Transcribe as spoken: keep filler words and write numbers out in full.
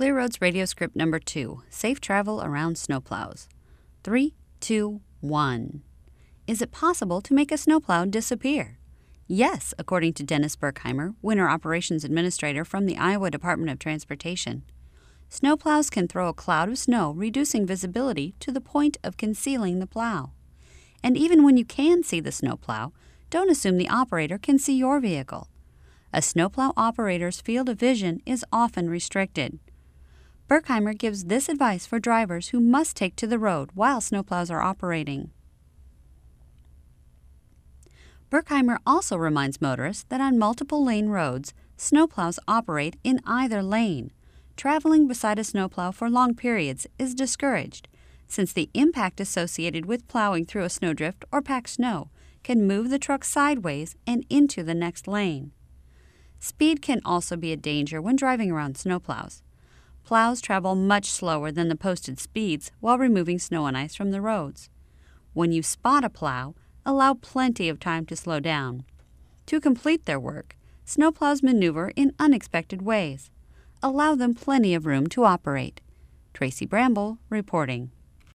Clear Roads Radio Script number two, Safe Travel Around Snowplows. Three, two, one. Is it possible to make a snowplow disappear? Yes, according to Dennis Berkheimer, Winter Operations Administrator from the Iowa Department of Transportation. Snowplows can throw a cloud of snow, reducing visibility to the point of concealing the plow. And even when you can see the snowplow, don't assume the operator can see your vehicle. A snowplow operator's field of vision is often restricted. Berkheimer gives this advice for drivers who must take to the road while snowplows are operating. Berkheimer also reminds motorists that on multiple lane roads, snowplows operate in either lane. Traveling beside a snowplow for long periods is discouraged, since the impact associated with plowing through a snowdrift or packed snow can move the truck sideways and into the next lane. Speed can also be a danger when driving around snowplows. Plows travel much slower than the posted speeds while removing snow and ice from the roads. When you spot a plow, allow plenty of time to slow down. To complete their work, snowplows maneuver in unexpected ways. Allow them plenty of room to operate. Tracy Bramble reporting.